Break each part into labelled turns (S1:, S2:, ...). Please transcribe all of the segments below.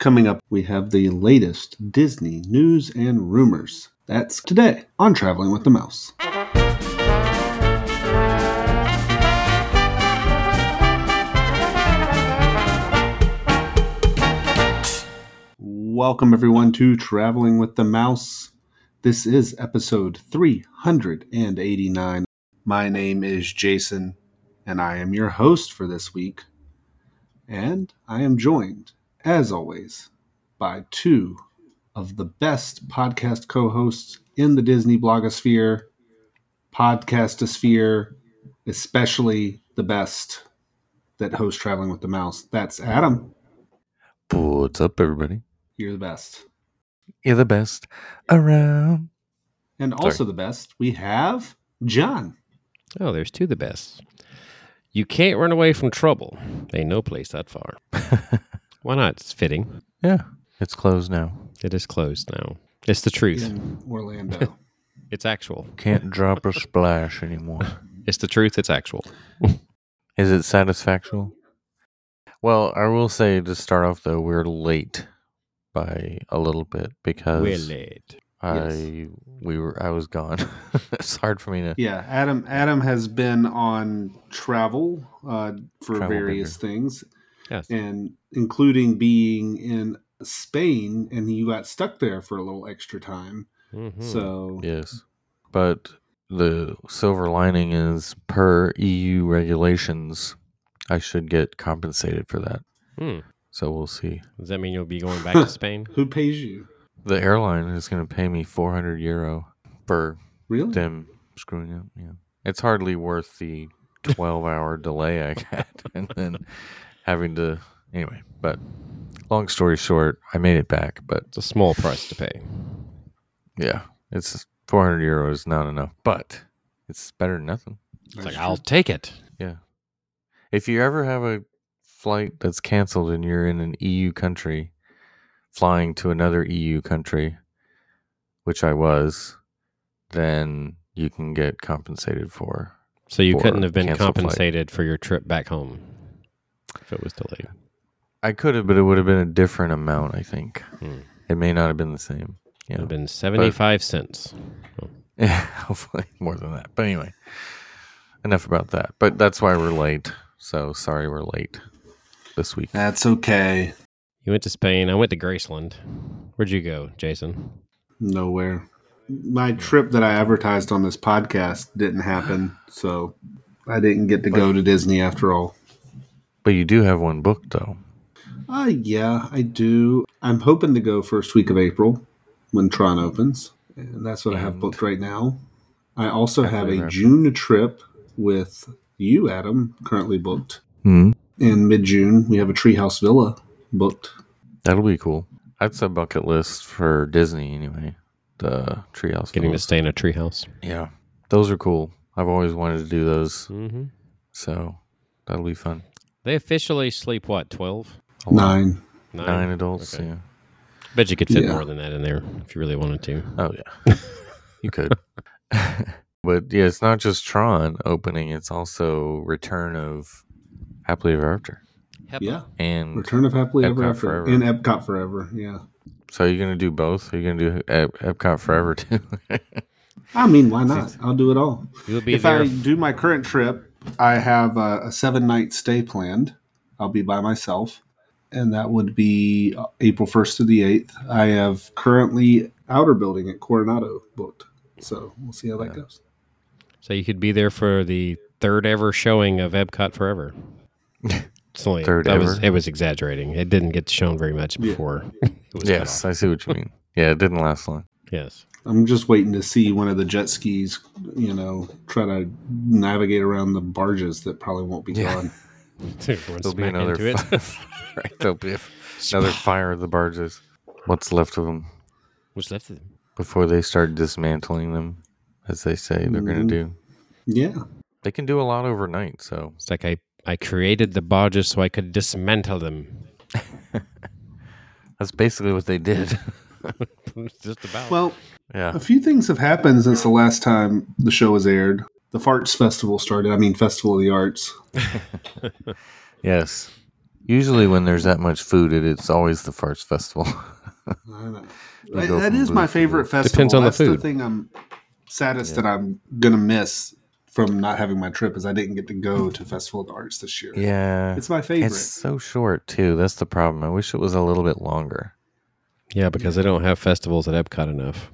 S1: Coming up, we have the latest Disney news and rumors. That's today on Traveling with the Mouse. Welcome, everyone, to Traveling with the Mouse. This is episode 389. My name is Jason, and I am your host for this week. And I am joined, as always, by two of the best podcast co-hosts in the Disney blogosphere, podcastosphere, especially the best that host Traveling with the Mouse. That's Adam.
S2: What's up, everybody?
S1: You're the best.
S2: You're the best around.
S1: And also the best, we have John.
S3: Oh, there's two the best. You can't run away from trouble. Ain't no place that far. Why not? It's fitting.
S2: Yeah, it's closed now.
S3: It is closed now. It's the truth.
S1: In Orlando.
S3: It's actual.
S2: Can't drop a splash anymore.
S3: It's the truth. It's actual.
S2: Is it satisfactual? Well, I will say to start off, though, we're late by a little bit because
S3: We're late.
S2: I was gone. It's hard for me to.
S1: Yeah, Adam has been on travel for various things,
S3: Yes.
S1: and including being in Spain, and you got stuck there for a little extra time.
S3: Mm-hmm.
S1: So
S2: Yes, but the silver lining is, per EU regulations, I should get compensated for that. So we'll see.
S3: Does that mean you'll be going back to Spain?
S1: who pays you?
S2: The airline is going to pay me €400 for
S1: Really?
S2: them screwing up. Yeah, it's hardly worth the 12-hour delay I got, and then having to anyway. But long story short, I made it back. But
S3: It's a small price to pay.
S2: yeah, it's €400 is not enough, but it's better than nothing.
S3: It's like, I'll take it.
S2: Yeah, if you ever have a flight that's canceled and you're in an EU country, flying to another EU country, which I was, then you can get compensated for.
S3: So you
S2: for
S3: couldn't have been
S2: canceled
S3: compensated for your trip back home if it was delayed.
S2: I could have, but it would have been a different amount, I think.
S3: Hmm.
S2: It may not have been the same.
S3: It would have been 75 cents. Oh.
S2: Yeah, hopefully more than that. But anyway, enough about that. But that's why we're late. So sorry we're late this week.
S1: That's okay.
S3: You went to Spain. I went to Graceland. Where'd you go, Jason?
S1: Nowhere. My trip that I advertised on this podcast didn't happen, so I didn't get to go to Disney after all.
S2: But you do have one booked, though.
S1: Yeah, I do. I'm hoping to go first week of April when Tron opens, and that's what I have booked right now. I also have a June trip with you, Adam, currently booked.
S2: Mm-hmm.
S1: In mid-June, we have a Treehouse Villa booked.
S2: That'll be cool. That's a bucket list for Disney, anyway. The treehouse.
S3: Getting
S2: villas.
S3: to stay in a treehouse.
S2: Yeah, those are cool. I've always wanted to do those.
S3: Mm-hmm.
S2: So that'll be fun.
S3: They officially sleep, what, 12?
S1: 9.
S2: 9 adults,
S3: Okay.
S2: yeah.
S3: Bet you could fit
S1: Yeah.
S3: more than that in there if you really wanted to.
S2: Oh, yeah. You could. But, yeah, it's not just Tron opening. It's also Return of Happily Ever After.
S1: Yeah.
S2: And
S1: Return of Happily Ever
S2: Epcot
S1: After.
S2: Forever.
S1: And Epcot Forever, yeah.
S2: So are you going to do both? Are you going to do Epcot Forever, too?
S1: I mean, why not? I'll do it all.
S3: You'll be
S1: If
S3: there.
S1: I do my current trip, I have a 7-night stay planned. I'll be by myself, and that would be April 1st to the 8th. I have currently Outer Building at Coronado booked, so we'll see how that goes.
S3: So you could be there for the third ever showing of Epcot Forever. It's only,
S2: Third ever?
S3: It was exaggerating. It didn't get shown very much before it was cut
S2: Yes,
S3: off.
S2: I see what you mean. Yeah, it didn't last long.
S3: Yes.
S1: I'm just waiting to see one of the jet skis, try to navigate around the barges that probably won't be gone.
S2: There'll be another right, there'll be another fire of the barges. What's left of them
S3: What's left of them?
S2: before they start dismantling them, as they say they're going to do.
S1: Yeah.
S2: They can do a lot overnight, so
S3: It's like I created the barges so I could dismantle them.
S2: that's basically what they did.
S3: Just about.
S1: Well,
S2: Yeah.
S1: a few things have happened since the last time the show was aired. The Farts Festival started. Festival of the Arts.
S2: Yes. Usually when there's that much food, it's always the first festival.
S1: I know.
S2: They go
S1: That
S2: from
S1: is my
S2: booth to
S1: favorite
S2: booth.
S1: festival.
S3: Depends on the
S1: That's the
S3: food.
S1: thing I'm saddest
S2: Yeah.
S1: that I'm gonna miss from not having my trip is I didn't get to go to Festival of the Arts this year.
S2: Yeah.
S1: It's my favorite.
S2: It's so short, too. That's the problem. I wish it was a little bit longer.
S3: Yeah, because they don't have festivals at Epcot enough.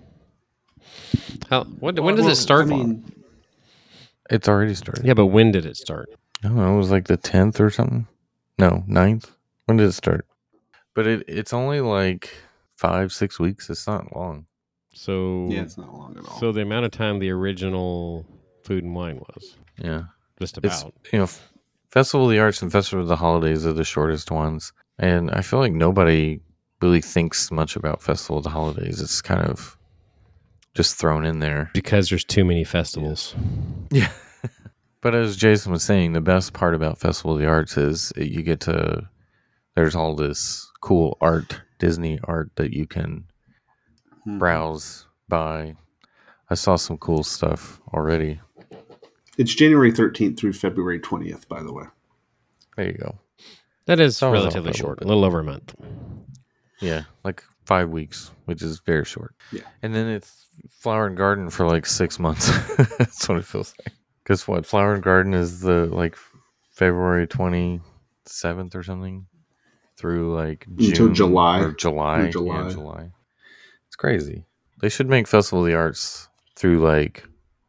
S3: When does it start?
S1: I mean,
S2: It's already started.
S3: Yeah, but when did it start?
S2: I don't know. It was like the 10th or something. No, 9th. When did it start? But it's only like 5-6 weeks. It's not long.
S3: So
S1: yeah, it's not long at all.
S3: So the amount of time the original Food and Wine was
S2: Yeah.
S3: just
S2: It's,
S3: about.
S2: Festival of the Arts and Festival of the Holidays are the shortest ones. And I feel like nobody really thinks much about Festival of the Holidays. It's kind of just thrown in there.
S3: Because there's too many festivals.
S2: Yeah. But as Jason was saying, the best part about Festival of the Arts is you get to, there's all this cool art, Disney art that you can browse, buy. I saw some cool stuff already.
S1: It's January 13th through February 20th, by the way.
S2: There you go.
S3: That is
S2: That was
S3: relatively
S2: off a little
S3: short,
S2: bit.
S3: a little over a month.
S2: Yeah, like 5 weeks, which is very short.
S1: Yeah.
S2: And then it's Flower and Garden for like 6 months. That's what it feels like. Because what, Flower and Garden is the like February 27th or something through like June
S1: Until July.
S2: or July.
S1: Or July.
S2: Yeah, July. It's crazy. They should make Festival of the Arts through like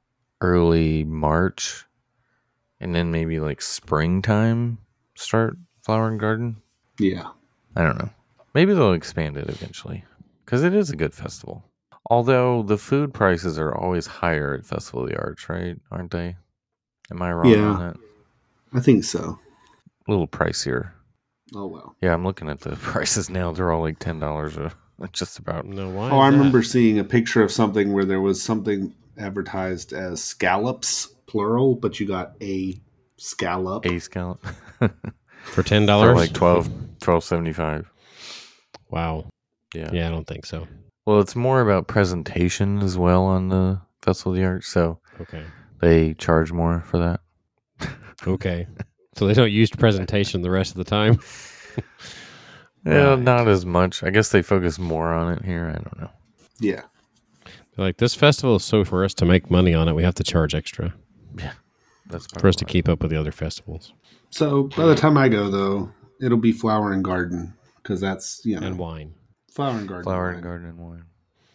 S2: early March and then maybe like springtime start Flower and Garden.
S1: Yeah.
S2: I don't know. Maybe they'll expand it eventually because it is a good festival. Although the food prices are always higher at Festival of the Arts, right? Aren't they? Am I wrong
S1: Yeah.
S2: on that?
S1: I think so.
S2: A little pricier.
S1: Oh, well.
S2: Yeah, I'm looking at the prices now. They're all like $10 just about.
S3: No, why?
S1: Oh, I remember seeing a picture of something where there was something advertised as scallops, plural, but you got a scallop.
S2: A scallop.
S3: for $10.
S2: For like $12.75.
S3: Wow.
S2: Yeah.
S3: Yeah, I don't think so.
S2: Well, it's more about presentation as well on the Festival of the Arts, so
S3: Okay.
S2: they charge more for that.
S3: Okay. So they don't use presentation the rest of the time.
S2: Yeah,
S3: Right.
S2: not as much. I guess they focus more on it here. I don't know.
S1: Yeah.
S3: They're like, this festival is so for us to make money on it, we have to charge extra
S2: That's
S3: for us to
S2: probably
S3: keep up with the other festivals.
S1: So by the time I go, though, it'll be Flower and Garden because that's,
S3: And wine.
S1: Flower and Garden.
S2: Flower
S1: wine.
S2: and Garden and wine.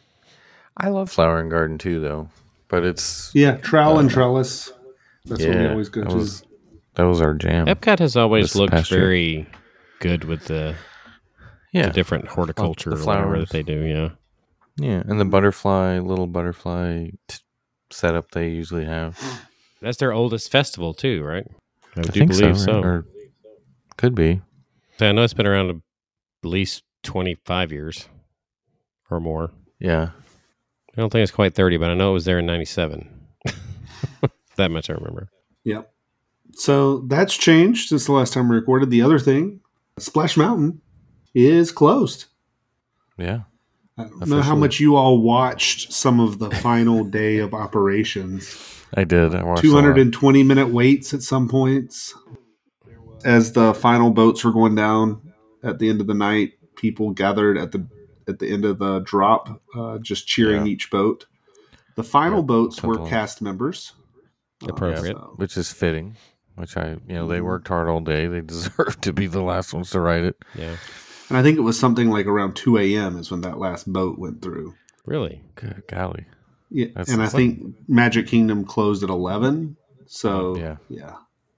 S2: I love Flower and Garden too, though. But it's
S1: Yeah, Trowel and Trellis. That's what we
S2: yeah,
S1: always go
S2: that
S1: to.
S2: was our jam.
S3: Epcot has always
S2: This
S3: looked
S2: past year.
S3: very good with the
S2: Yeah,
S3: different horticulture
S2: the
S3: or whatever
S2: flowers.
S3: that they do. Yeah.
S2: yeah, and the little butterfly setup they usually have.
S3: That's their oldest festival, too, right? I do
S2: think
S3: believe
S2: so, right? Or could be.
S3: I know it's been around at least 25 years or more.
S2: Yeah,
S3: I don't think it's quite 30, but I know it was there in 97. That much I remember.
S1: Yep. So that's changed since the last time we recorded. The other thing, Splash Mountain is closed.
S2: yeah.
S1: I don't know how
S2: Officially.
S1: much you all watched some of the final day of operations.
S2: I did. I watched a lot.
S1: 220-minute waits at some points. As the final boats were going down at the end of the night, people gathered at the end of the drop, just cheering
S2: Yeah.
S1: each boat. The final
S2: Yeah,
S1: boats were
S2: totally.
S1: cast members.
S3: Appropriate.
S1: So-
S2: Which is fitting. Which they
S1: Mhm.
S2: worked hard all day. They deserve to be the last ones to ride it.
S3: Yeah.
S1: and I think it was something like around 2 a.m. is when that last boat went through.
S3: Really?
S2: Good golly.
S1: Yeah,
S2: That's
S1: and I
S2: insane.
S1: think Magic Kingdom closed at 11. So
S2: Yeah.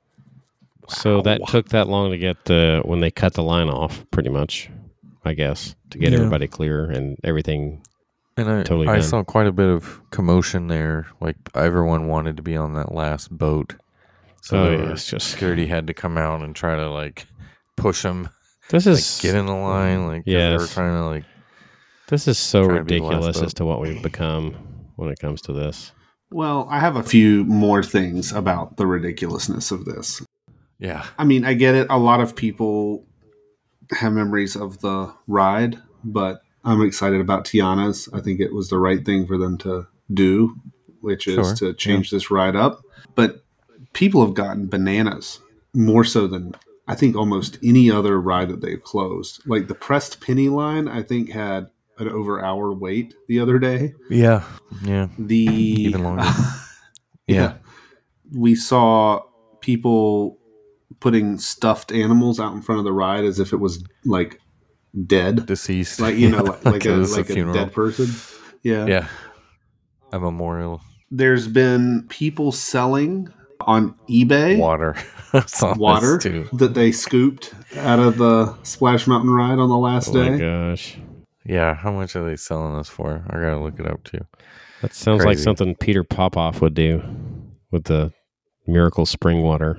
S3: So that took that long to get when they cut the line off, pretty much, I guess, to get
S2: Yeah.
S3: everybody clear and everything.
S2: And I
S3: Totally
S2: I
S3: done.
S2: saw quite a bit of commotion there. Like everyone wanted to be on that last boat. So
S3: Oh,
S2: there
S3: yeah,
S2: was-
S3: it's just-
S2: security had to come out and try to like push them,
S3: This
S2: like
S3: is
S2: get in the line. Like 'cause they were
S3: Yes.
S2: trying to like
S3: this is so
S2: trying to be the last
S3: ridiculous
S2: boat.
S3: as to what we've become when it comes to this.
S1: Well, I have a few more things about the ridiculousness of this.
S2: yeah.
S1: I mean, I get it. A lot of people have memories of the ride, but I'm excited about Tiana's. I think it was the right thing for them to do, which is
S2: Sure,
S1: to change this ride up. But people have gotten bananas more so than I think almost any other ride that they've closed. Like the Pressed Penny line, I think had an over hour wait the other day.
S2: Yeah.
S1: The
S2: Even longer.
S1: yeah, we saw people putting stuffed animals out in front of the ride as if it was like dead,
S2: Deceased.
S1: like like
S2: it was
S1: a
S2: funeral.
S1: dead person.
S2: Yeah. A memorial.
S1: There's been people selling on eBay
S2: Water.
S1: water that they scooped out of the Splash Mountain ride on the last day.
S3: Oh my gosh.
S2: Yeah, how much are they selling this for? I gotta look it up too.
S3: That sounds like something Peter Popoff would do with the miracle spring water.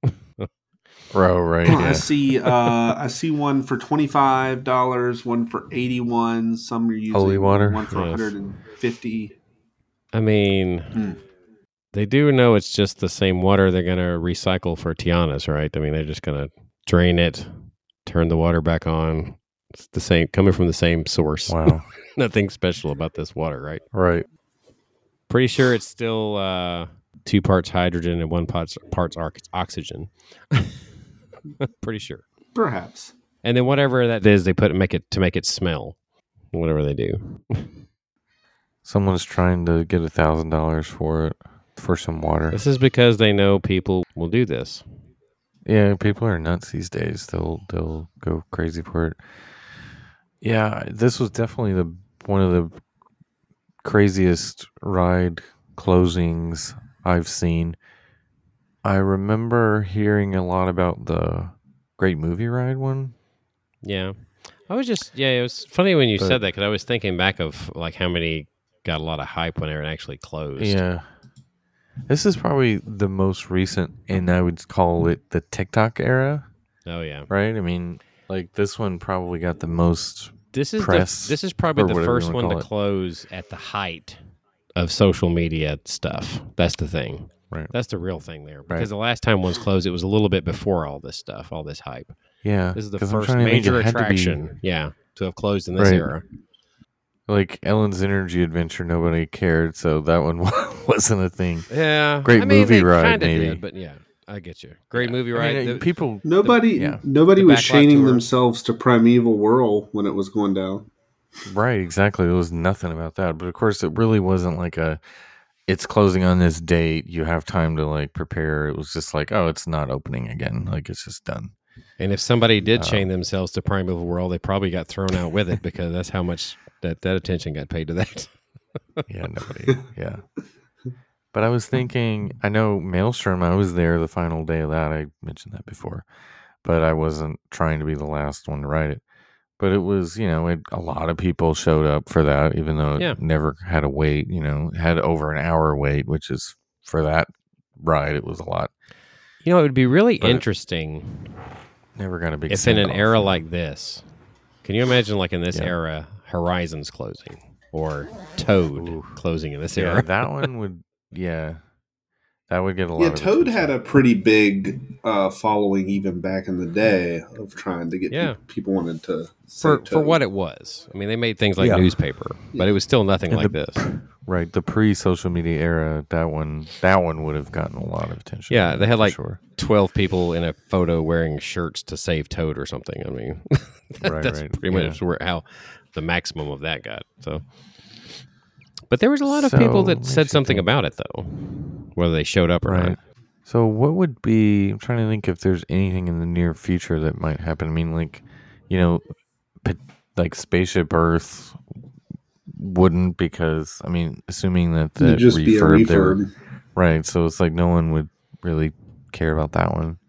S2: Oh, right.
S1: I see one for $25, one for $81. Some are using
S2: holy water.
S1: One for $150.
S3: I mean, they do know it's just the same water they're going to recycle for Tiana's, right? I mean, they're just going to drain it, turn the water back on. It's the same, coming from the same source.
S2: Wow.
S3: Nothing special about this water, right?
S2: Right.
S3: Pretty sure it's still 2 parts hydrogen and 1 parts oxygen. Pretty sure.
S1: Perhaps.
S3: And then whatever that is, they make it smell. Whatever they do.
S2: Someone's trying to get $1,000 for it, for some water.
S3: This is because they know people will do this.
S2: Yeah, people are nuts these days. They'll go crazy for it. Yeah, this was definitely one of the craziest ride closings I've seen. I remember hearing a lot about the Great Movie Ride one.
S3: Yeah. It was funny when you said that, because I was thinking back of like how many got a lot of hype when it actually closed.
S2: Yeah. This is probably the most recent, and I would call it the TikTok era.
S3: Oh, yeah.
S2: Right? I mean, like this one probably got the most
S3: press. This is probably the first one to close at the height of social media stuff. That's the thing.
S2: Right.
S3: That's the real thing there. Because the last time one's closed, it was a little bit before all this stuff, all this hype.
S2: Yeah.
S3: This is the first major attraction, to have closed in this era.
S2: Like Ellen's Energy Adventure, nobody cared, so that one wasn't a thing.
S3: Yeah.
S2: Great movie ride, maybe.
S3: Did, but yeah, I get you. Great movie ride.
S2: I mean, people,
S1: nobody was chaining themselves to Primeval Whirl when it was going down.
S2: Right, exactly. There was nothing about that. But of course, it really wasn't like it's closing on this date. You have time to like prepare. It was just like, oh, it's not opening again. Like it's just done.
S3: And if somebody did chain themselves to Primeval Whirl, they probably got thrown out with it, because that's how much that attention got paid to that.
S2: Yeah, nobody. Yeah. But I was thinking, I know Maelstrom, I was there the final day of that. I mentioned that before. But I wasn't trying to be the last one to ride it. But it was, a lot of people showed up for that, even though it never had a wait, had over an hour wait, which is, for that ride, it was a lot.
S3: It would be really interesting.
S2: Never got a big
S3: if in an era like this, can you imagine like in this era, Horizon's closing or Toad closing in this era?
S2: That one would, that would get a lot of
S1: Toad
S2: attention.
S1: had a pretty big following even back in the day of trying to get people wanted to
S3: for what it was. I mean, they made things like newspaper, but it was still nothing like this.
S2: Right, the pre-social media era, that one would have gotten a lot of attention.
S3: Yeah, they had like 12 people in a photo wearing shirts to save Toad or something. I mean, that's pretty much how the maximum of that got. So, but there was a lot of people that said something about it, though, whether they showed up or not.
S2: So, what would be? I'm trying to think if there's anything in the near future that might happen. I mean, like, like Spaceship Earth wouldn't, because I mean, assuming that the
S1: just be a refurb
S2: there, right? So it's like no one would really care about that one.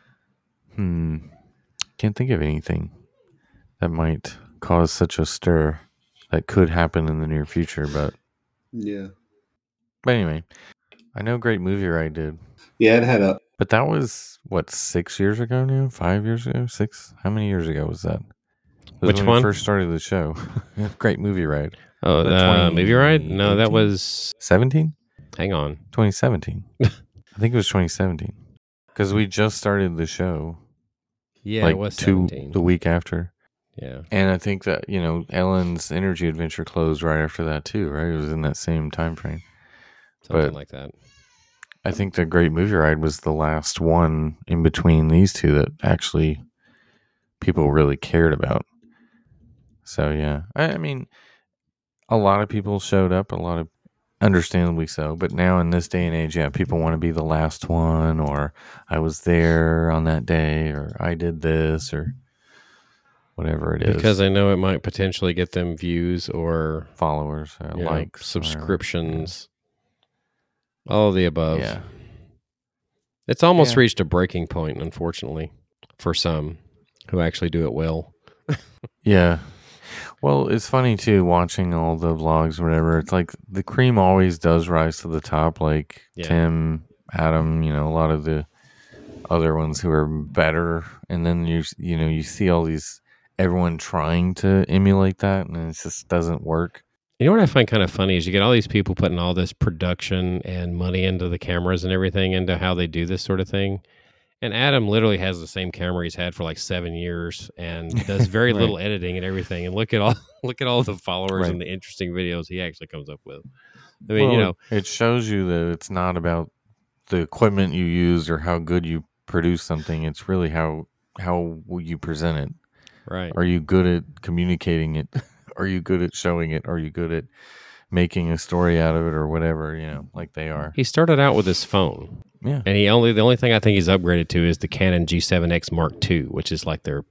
S2: Can't think of anything that might cause such a stir that could happen in the near future, but anyway, I know Great Movie Ride did.
S1: Yeah, it had
S2: but that was what, 6 years ago now? 5 years ago? 6? How many years ago was that?
S3: Which
S2: when
S3: one?
S2: We first started the show. Great Movie Ride.
S3: Oh, the movie ride? No, that was
S2: 17.
S3: Hang on,
S2: 2017. I think it was 2017 because we just started the show.
S3: Yeah, it was 17.
S2: The week after.
S3: Yeah,
S2: and I think that Ellen's Energy Adventure closed right after that too. Right, it was in that same time frame.
S3: Something like that.
S2: I think the Great Movie Ride was the last one in between these two that actually people really cared about. So yeah, I mean, a lot of people showed up, a lot of understandably so. But now in this day and age, yeah, people want to be the last one, or I was there on that day, or I did this, or whatever it is.
S3: Because I know it might potentially get them views or
S2: followers, likes,
S3: subscriptions, all of the above.
S2: Yeah.
S3: It's almost reached a breaking point, unfortunately, for some who actually do it well.
S2: Yeah. Well, it's funny too, watching all the vlogs or whatever. It's like the cream always does rise to the top, like Tim, Adam, a lot of the other ones who are better. And then you see all these, everyone trying to emulate that, and it just doesn't work.
S3: You know what I find kind of funny is you get all these people putting all this production and money into the cameras and everything, into how they do this sort of thing. And Adam literally has the same camera he's had for like 7 years and does very little editing and everything. And look at all the followers and the interesting videos he actually comes up with. I mean,
S2: it shows you that it's not about the equipment you use or how good you produce something. It's really how you present it.
S3: Right.
S2: Are you good at communicating it? Are you good at showing it? Are you good at making a story out of it or whatever, like they are?
S3: He started out with his phone.
S2: Yeah.
S3: And the only thing I think he's upgraded to is the Canon G7X Mark II, which is like their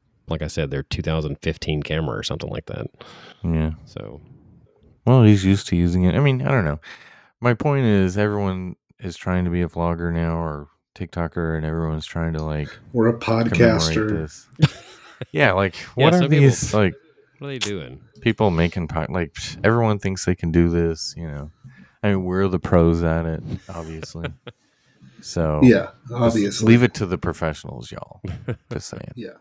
S3: 2015 camera or something like that.
S2: Yeah.
S3: So,
S2: well, he's used to using it. I mean, I don't know. My point is everyone is trying to be a vlogger now or TikToker, and everyone's trying to
S1: we're a podcaster.
S2: Yeah, what are these
S3: people, what are they doing?
S2: People making everyone thinks they can do this, I mean, we're the pros at it, obviously. So
S1: yeah, obviously,
S2: leave it to the professionals, y'all. Just saying.
S1: Yeah.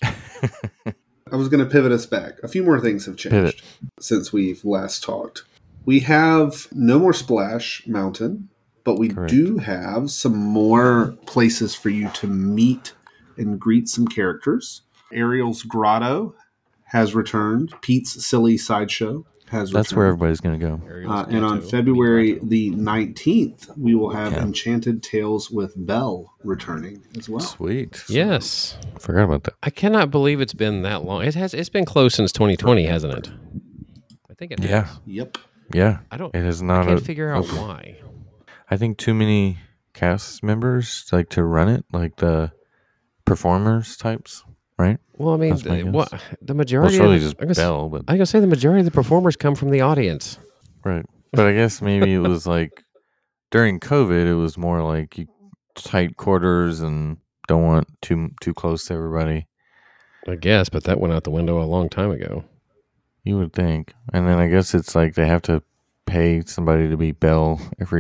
S1: I was going to pivot us back. A few more things have changed since we've last talked. We have no more Splash Mountain, but we do have some more places for you to meet and greet some characters. Ariel's Grotto has returned. Pete's Silly Sideshow has returned.
S2: That's where everybody's going to go.
S1: And on February the 19th, we will have Enchanted Tales with Belle returning as well.
S2: Sweet.
S3: Yes.
S2: Forgot about that.
S3: I cannot believe it's been that long. It's been close since 2020, hasn't it? I think it has.
S2: Yeah.
S1: Yep.
S2: Yeah.
S3: It is not. I can't figure out why.
S2: I think too many cast members to run it, like the performers types, right?
S3: Well, I mean, the majority.
S2: Well, it's really just Belle, but
S3: I gotta say the majority of the performers come from the audience,
S2: right? But I guess maybe it was during COVID, it was more tight quarters and don't want too close to everybody.
S3: I guess, but that went out the window a long time ago.
S2: You would think, and then I guess it's they have to pay somebody to be Belle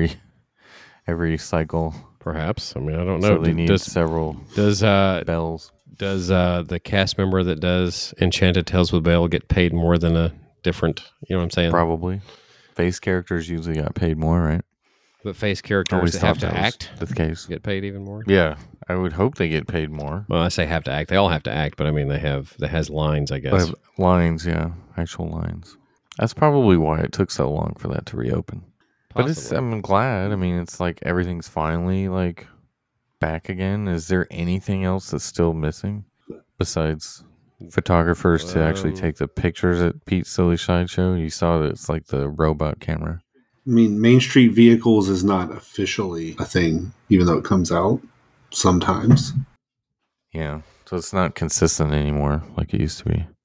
S2: every cycle.
S3: Perhaps. I mean, I don't know.
S2: So they need several Belles.
S3: Does the cast member that does Enchanted Tales with Belle get paid more than a different, you know what I'm saying?
S2: Probably. Face characters usually got paid more, right?
S3: But face characters that have to act
S2: the case.
S3: Get paid even more?
S2: Yeah. I would hope they get paid more.
S3: Well, I say have to act. They all have to act, but I mean, that has lines, I guess.
S2: Lines, yeah. Actual lines. That's probably why it took so long for that to reopen. Possibly. But I'm glad. I mean, it's everything's finally back again. Is there anything else that's still missing besides photographers to actually take the pictures at Pete's Silly Sideshow? You saw that it's the robot camera.
S1: I mean, Main Street Vehicles is not officially a thing, even though it comes out sometimes.
S2: Yeah, so it's not consistent anymore like it used to be.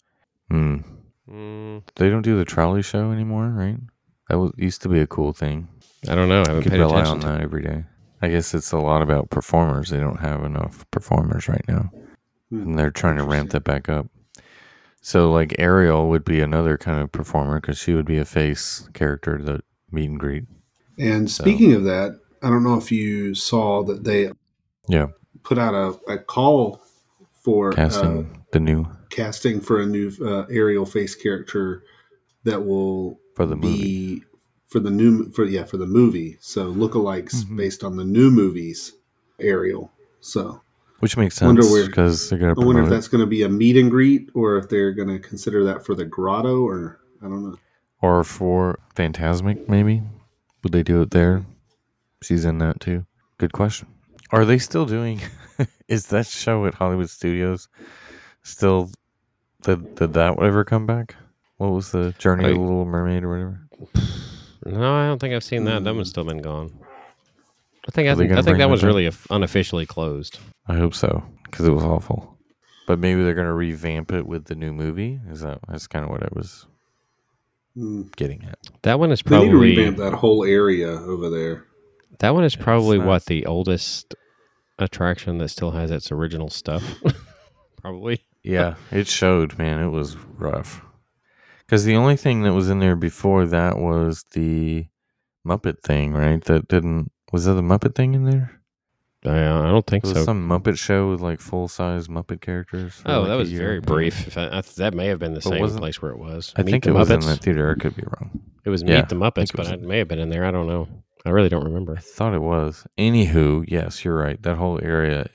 S2: They don't do the trolley show anymore, right? That used to be a cool thing.
S3: I don't know. I haven't paid attention
S2: on that every day. I guess it's a lot about performers. They don't have enough performers right now. And they're trying to ramp that back up. So Ariel would be another kind of performer because she would be a face character, the meet and greet.
S1: And speaking of that, I don't know if you saw that they put out a call for
S2: casting for a new Ariel face character that will for the movie.
S1: For the movie. So lookalikes based on the new movies Ariel. So
S2: which makes sense because they're going to.
S1: I wonder if that's going to be a meet and greet or if they're going to consider that for the grotto or I don't know.
S2: Or for Fantasmic, maybe would they do it there? She's in that too. Good question. Are they still doing? Is that show at Hollywood Studios still? Did that ever come back? What was the Journey of the Little Mermaid or whatever?
S3: No, I don't think I've seen that. That one's still been gone. I think
S2: bring
S3: that was
S2: that
S3: really unofficially closed.
S2: I hope so, because it was awful. But maybe they're going to revamp it with the new movie. That's kind of what I was getting at.
S3: That one is
S1: They
S3: probably
S1: need to revamp that whole area over there.
S3: That one is probably the oldest attraction that still has its original stuff. Probably.
S2: Yeah, it showed, man. It was rough. Because the only thing that was in there before that was the Muppet thing, right? Was there the Muppet thing in there?
S3: I don't think
S2: so. Some Muppet show with like full-size Muppet characters.
S3: Oh, that was very brief. That may have been the same place where it was.
S2: I think it was in that theater. I could be wrong.
S3: It was Meet the Muppets, but it may have been in there. I don't know. I really don't remember.
S2: I thought it was. Anywho, yes, you're right. That whole area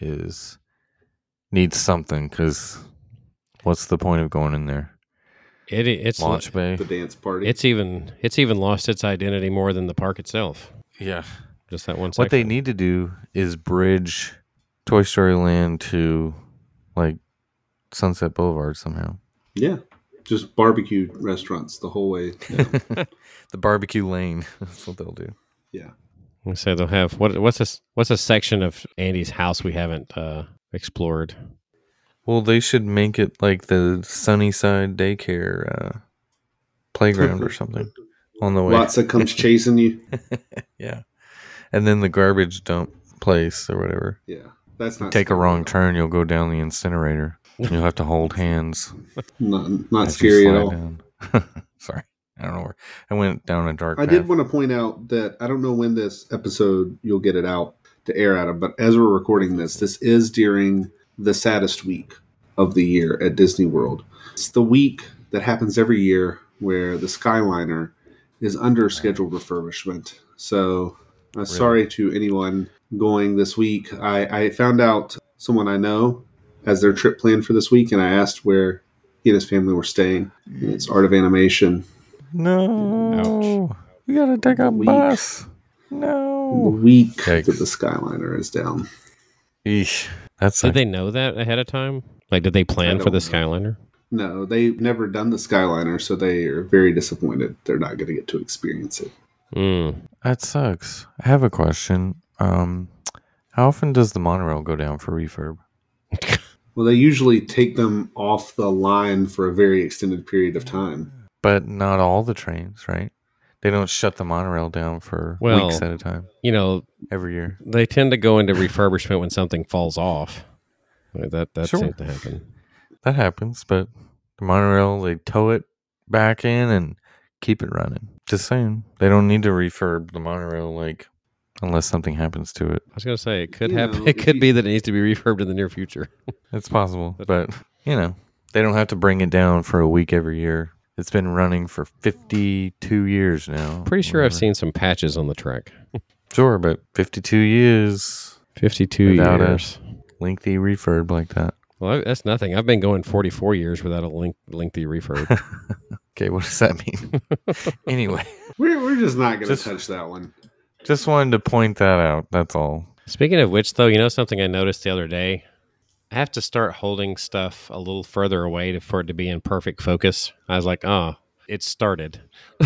S2: needs something, because what's the point of going in there?
S3: It's
S2: Launch Bay,
S1: the dance party.
S3: It's even lost its identity more than the park itself.
S2: Yeah,
S3: just that one section.
S2: What they need to do is bridge Toy Story Land to like Sunset Boulevard somehow.
S1: Yeah, just barbecue restaurants the whole way down.
S2: The barbecue lane. That's what they'll do.
S1: Yeah.
S3: So they'll have what's a section of Andy's house we haven't explored?
S2: Well, they should make it like the Sunnyside daycare playground or something on the way.
S1: Lotsa comes chasing you.
S2: Yeah. And then the garbage dump place or whatever.
S1: Yeah. That's not
S2: Take a wrong turn, you'll go down the incinerator. You'll have to hold hands.
S1: Not scary at all.
S2: Sorry. I don't know where. I went down a dark path.
S1: I did want to point out that I don't know when this episode you'll get it out to air out of, but as we're recording this is during the saddest week of the year at Disney World. It's the week that happens every year where the Skyliner is under scheduled refurbishment. So sorry to anyone going this week. I found out someone I know has their trip planned for this week, and I asked where he and his family were staying. And it's Art of Animation.
S2: No. Ouch. We got to take a bus. No.
S1: The week that the Skyliner is down.
S2: Eesh.
S3: Did they know that ahead of time? Like, did they plan for the Skyliner?
S1: No, they've never done the Skyliner, so they are very disappointed they're not going to get to experience it.
S2: That sucks. I have a question. How often does the monorail go down for refurb?
S1: Well, they usually take them off the line for a very extended period of time.
S2: But not all the trains, right? They don't shut the monorail down for weeks at a time. Every year.
S3: They tend to go into refurbishment when something falls off. That seems to happen.
S2: That happens, but the monorail, they tow it back in and keep it running. Just saying. They don't need to refurb the monorail unless something happens to it.
S3: I was going to say, it could happen. It could be that it needs to be refurbed in the near future.
S2: It's possible, but they don't have to bring it down for a week every year. It's been running for 52 years now.
S3: Pretty sure I've seen some patches on the track.
S2: Sure, but 52 years.
S3: 52
S2: without
S3: years.
S2: A lengthy refurb like that.
S3: Well, that's nothing. I've been going 44 years without a lengthy refurb.
S2: Okay, what does that mean? Anyway.
S1: We're just not going to touch that one.
S2: Just wanted to point that out. That's all.
S3: Speaking of which, though, something I noticed the other day? I have to start holding stuff a little further away for it to be in perfect focus. I was like, it started.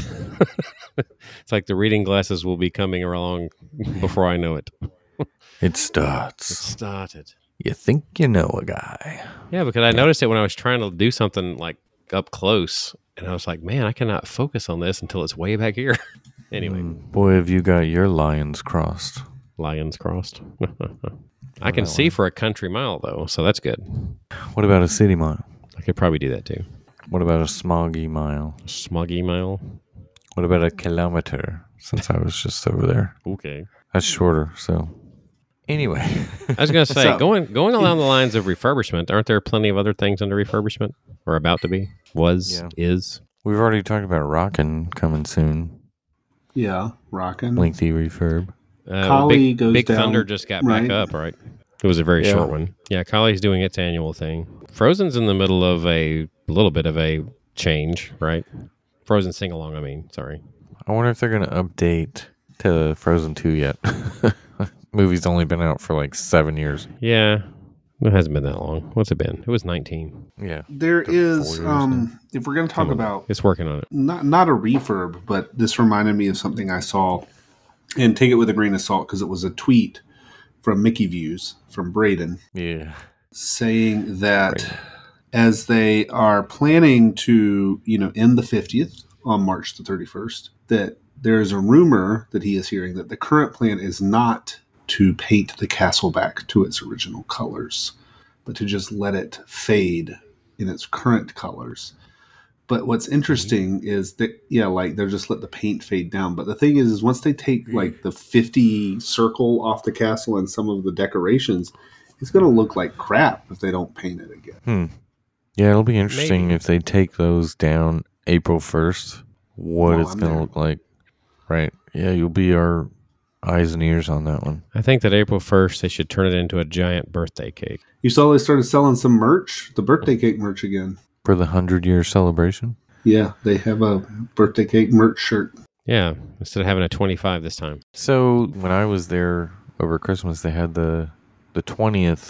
S3: It's like the reading glasses will be coming along before I know it.
S2: It starts.
S3: It started.
S2: You think you know a guy.
S3: Yeah, because I noticed it when I was trying to do something like up close. And I was like, man, I cannot focus on this until it's way back here. Anyway.
S2: Boy, have you got your lions crossed.
S3: Lions crossed. I can see for a country mile, though, so that's good.
S2: What about a city mile?
S3: I could probably do that, too.
S2: What about a smoggy mile?
S3: Smoggy mile?
S2: What about a kilometer, since I was just over there?
S3: Okay.
S2: That's shorter, so... Anyway.
S3: I was going to say, going along the lines of refurbishment, aren't there plenty of other things under refurbishment? Or about to be? Is?
S2: We've already talked about Rockin' coming soon.
S1: Yeah, Rockin'.
S2: Lengthy refurb.
S3: Big Thunder just got back up, right? It was a very short one. Yeah, Kali's doing its annual thing. Frozen's in the middle of a little bit of a change, right? Frozen sing-along, sorry.
S2: I wonder if they're going to update to Frozen 2 yet. movie's only been out for like 7 years.
S3: Yeah. It hasn't been that long. What's it been? It was 19.
S2: Yeah.
S1: There is,
S2: 4 years now.
S1: if we're going to talk about,
S3: It's working on it.
S1: not a refurb, but this reminded me of something I saw, and take it with a grain of salt because it was a tweet from Mickey Views from Braden
S2: Yeah.
S1: saying that
S3: Braden.
S1: as they are planning to, end the 50th on March the 31st, that there's a rumor that he is hearing that the current plan is not to paint the castle back to its original colors, but to just let it fade in its current colors. But what's interesting is that, they'll just let the paint fade down. But the thing is once they take like the 50 circle off the castle and some of the decorations, it's going to look like crap if they don't paint it again.
S2: Yeah, it'll be interesting
S3: Maybe.
S2: if they take those down April 1st, what it's
S1: I'm
S2: going to
S1: there.
S2: look like. Right. Yeah, you'll be our eyes and ears on that one.
S3: I think that April 1st, they should turn it into a giant birthday cake.
S1: You saw they started selling some merch, the birthday cake merch again.
S2: For the 100-year celebration?
S1: Yeah, they have a birthday cake merch shirt.
S3: Yeah, instead of having a 25 this time.
S2: So when I was there over Christmas, they had the 20th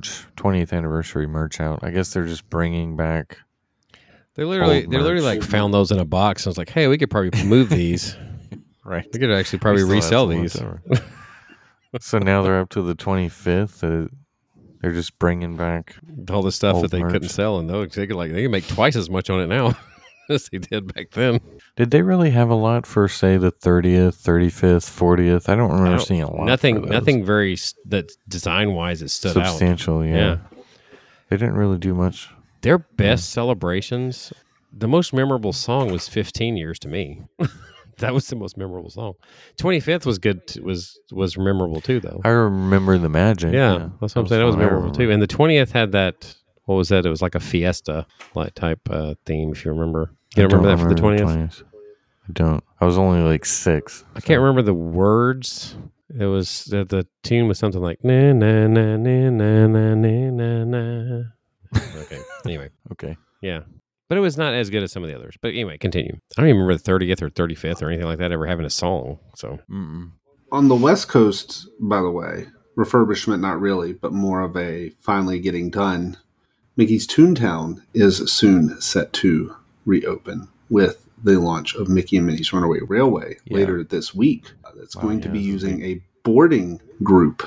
S2: anniversary merch out. I guess they're just bringing back.
S3: They literally
S2: merch.
S3: like found those in a box and was like, hey, we could probably move these.
S2: Right.
S3: We could actually probably
S2: We still have
S3: resell
S2: some
S3: these.
S2: left over. So now they're up to the 25th. They're just bringing back.
S3: All the stuff
S2: Old
S3: that they
S2: merch.
S3: couldn't sell, and they can make twice as much on it now as they did back then.
S2: Did they really have a lot for, say, the 30th, 35th, 40th? I don't remember seeing a lot.
S3: Nothing very that design wise it stood out.
S2: Substantial, yeah. They didn't really do much.
S3: Their best celebrations, the most memorable song was 15 years to me. That was the most memorable song. 25th was good. Was memorable too, though.
S2: I remember the magic.
S3: Yeah, that's what I'm saying. That was
S2: one I
S3: memorable too.
S2: remember.
S3: And the 20th had that. What was that? It was like a fiesta like type theme. If you remember, you don't remember that for the 20th?
S2: I don't. I was only like 6.
S3: I can't remember the words. It was the tune was something like na na na na na na na na. Okay. Anyway,
S2: Okay.
S3: yeah. But it was not as good as some of the others. But anyway, continue. I don't even remember the 30th or 35th or anything like that ever having a song. So
S2: Mm-mm.
S1: On the West Coast, by the way, refurbishment, not really, but more of a finally getting done. Mickey's Toontown is soon set to reopen with the launch of Mickey and Minnie's Runaway Railway later this week. It's going to be using a boarding group